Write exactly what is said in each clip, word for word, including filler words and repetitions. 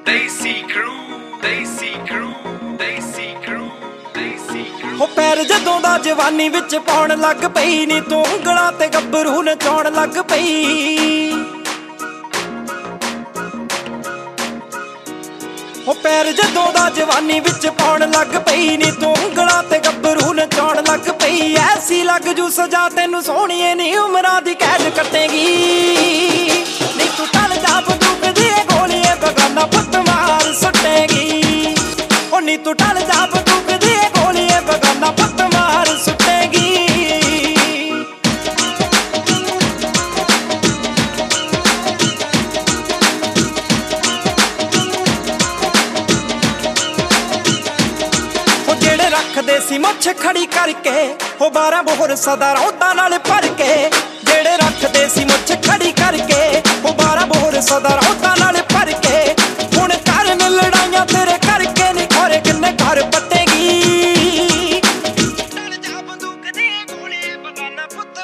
Desi crew, Desi crew, Desi crew, Desi crew। ਹੋ ਪੈਰ ਜਦੋਂ ਦਾ ਜਵਾਨੀ ਵਿੱਚ ਪਾਉਣ ਲੱਗ ਪਈ ਨੀ ਤੂੰ ਉਂਗਲਾਂ ਤੇ ਗੱਭਰੂ ਨਚਾਉਣ ਲੱਗ ਪਈ। ਹੋ ਪੈਰ ਜਦੋਂ ਦਾ ਜਵਾਨੀ ਵਿੱਚ ਪਾਉਣ ਲੱਗ ਪਈ ਨੀ ਤੂੰ ਉਂਗਲਾਂ ਤੇ ਗੱਭਰੂ ਨਚਾਉਣ ਲੱਗ ਪਈ। ਐਸੀ ਲੱਗ ਜੂ ਸਜਾ ਤੈਨੂੰ ਸੋਹਣੀਏ ਨੀ ਉਮਰਾਂ ਦੀ ਕੈਦ ਕੱਟੇਗੀ। ਨੀ ਤੂੰ ਟਲ ਜਾ ਬੰਦੂਕ ਦੀ ਗੋਲੀਏ ਬਗਾਨਾ ਪੁੱਤ ਮਾਰ ਸੁੱਟੇਗੀ। ਓ ਨੀ ਤੂੰ ਟਲ ਜਾ ਬੰਦੂਕ ਦੀ ਗੋਲੀਏ ਬਗਾਨਾ ਪੁੱਤ ਮਾਰ ਸੁੱਟੇਗੀ। ਉਹ ਜਿਹੜੇ ਰੱਖਦੇ ਸੀ ਮੁੱਛ ਖੜੀ ਕਰਕੇ ਉਹ ਬਾਰਾਂ ਬੋਹਰ ਸਦਾ ਰੌਂਦਾਂ ਨਾਲ ਭਰ ਕੇ। ਜਿਹੜੇ ਰੱਖਦੇ ਸੀ ਮੁੱਛ ਖੜੀ ਕਰਕੇ ਉਹ ਬਾਰਾਂ ਬੋਹਰ ਸਦਾ ਰੌਂਦਾਂ ਨਾਲ ਭਰ ਕੇ। ਹੁਣ ਕਰਨ ਲੜਾਈਆਂ ਤੇਰੇ ਕਰਕੇ ਨੀ ਖੋਰੇ ਕਿੰਨੇ ਘਰ ਪੱਟੇਗੀ। ਜਾ ਬੰਦੂਕ ਦੀ ਗੋਲੀ ਬਗਾਨਾ ਪੁੱਤ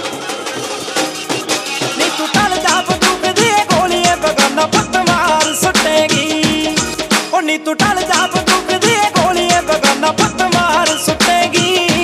ਨੀ ਤੂੰ ਟਲ ਜਾ ਬੰਦੂਕ ਦੀ ਗੋਲੀ ਬਗਾਨਾ ਪੁੱਤ ਮਾਰ ਸੁੱਟੇਗੀ। ਓ ਨੀ ਤੂੰ ਟਲ ਜਾ ਬੰਦੂਕ ਦੀ ਗੋਲੀ ਬਗਾਨਾ ਪੁੱਤ ਮਾਰ ਸੁੱਟੇਗੀ।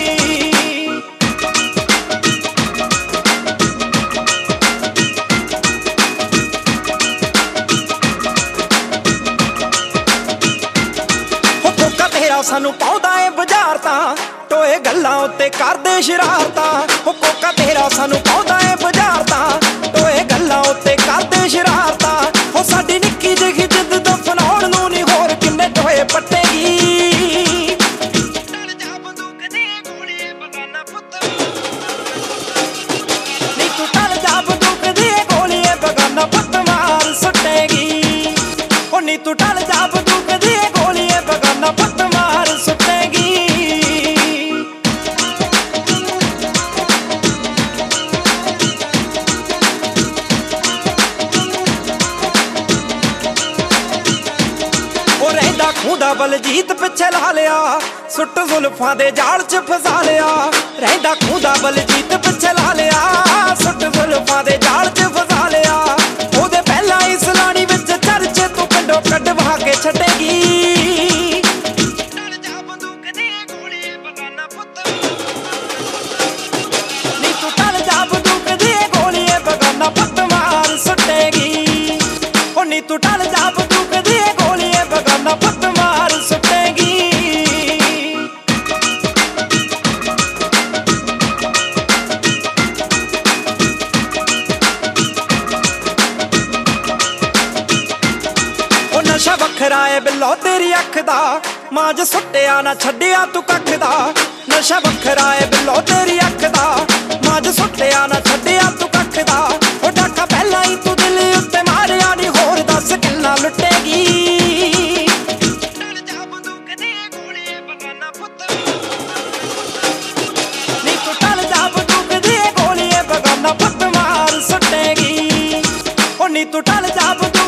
ਸਾਨੂੰ ਪਾਉਂਦਾ ਏ ਬਾਜ਼ਾਰ ਤਾਂ ਟੋਏ ਗੱਲਾਂ ਉੱਤੇ ਕਰਦੇ ਸ਼ਰਾਰਤਾਂ। ਉਹ ਕੋਕਾ ਤੇਰਾ ਸਾਨੂੰ ਪਾਉਂਦਾ ਏ ਬਾਜ਼ਾਰ ਤਾਂ ਟੋਏ ਗੱਲਾਂ ਉੱਤੇ ਕਰਦੇ ਸ਼ਰਾਰਤਾਂ। ਉਹ ਸਾਡੀ ਨਿੱਕੀ ਜਿਹੀ ਜਿੱਦ ਦਫਨਾਉਣ ਨੂੰ ਨੀ ਹੋਰ ਕਿੰਨੇ ਟੋਏ ਪੱਟੇਗੀ। ਜਾ ਬੰਦੂਕ ਦੀ ਗੋਲੀ ਬਗਾਨਾ ਪੁੱਤ ਨੀ ਤੂੰ ਟਲ ਜਾ ਬੰਦੂਕ ਦੀ ਗੋਲੀ ਬਗਾਨਾ ਪੁੱਤ ਮਾਰ ਸੁੱਟੇਗੀ। ਉਹ ਨੀ ਤੂੰ ਟਲ ਜਾ ਬੰਦੂਕ ਦੀ ਗੋਲੀ ਬਗਾਨਾ ਪੁੱਤ ਮਾਰ ਸੁੱਟੇਗੀ। ਉਹ ਰਹਿੰਦਾ ਖੂੰਦਾ ਬਲਜੀਤ ਪਿੱਛੇ ਲਾ ਲਿਆ ਸੁੱਟ ਜ਼ੁਲਫਾਂ ਦੇ ਜਾਲ ਚ ਫਸਾ ਲਿਆ। ਰਹਿੰਦਾ ਖੂੰਦਾ ਬਲਜੀਤ ਪਿੱਛੇ ਲਾ ਲਿਆ ਸੁੱਟ ਜ਼ੁਲਫਾਂ ਦੇ ਜਾਲ ਚ ਫਸਾ ਲਿਆ। ਉਹਦੇ ਪਹਿਲਾਂ ਹੀ ਸਲਾਣੀ ਵਿੱਚ ਚਰਚੇ ਤੂੰ ਪਿੰਡੋਂ ਕੱਢਵਾ ਕੇ ਛੱਡੇਗੀ। ਨੀ ਤੂੰ ਟਲ ਜਾ ਬੰਦੂਕ ਦੀ ਗੋਲੀ ਬਗਾਨਾ ਪੁੱਤ ਮਾਰ ਸੁੱਟੇਗੀ। ਓ ਨੀ ਤੂੰ ਟਲ ਜਾ ਬੰਦੂਕ ਦੀ ਗੋਲੀ ਬਗਾਨਾ ਪੁੱਤ ਮਾਰ ਸੁੱਟੇਗੀ। ਉਹ ਨਸ਼ਾ ਵੱਖਰਾ ਏ ਬਿੱਲੋ ਤੇਰੀ ਅੱਖ ਦਾ ਮਾਂਜ ਸੁੱਟਿਆ ਨਾ ਛੱਡਿਆ ਤੂੰ ਕੱਖ ਦਾ। ਨਸ਼ਾ ਵੱਖਰਾ ਏ ਬਿੱਲੋ ਤੇਰੀ ਅੱਖ ਦਾ ਮਾਂਜ ਸੁੱਟਿਆ ਨਾ ਛੱਡਿਆ ਤੂੰ ਕੱਖ ਦਾ। ਉਹ ਡਾਕਾ ਪਹਿਲਾਂ ਹੀ ਤੂੰ ਦਿਲ ਉੱਤੇ ਮਾਰਿਆ ਨੀ ਹੋਰ ਦੱਸ ਕਿੰਨਾ ਲੁੱਟੇਗੀ। ਜਾ ਬੰਦੂਕ ਦੀ ਗੋਲੀ ਬਗਾਨਾ ਪੁੱਤ ਨੀ ਤੂੰ ਟਲ ਜਾ ਬੰਦੂਕ ਦੀ ਗੋਲੀ ਬਗਾਨਾ ਪੁੱਤ ਮਾਰ ਸੁੱਟੇਗੀ। ਓ ਨੀ ਤੂੰ ਟਲ ਜਾ ਬੰਦੂਕ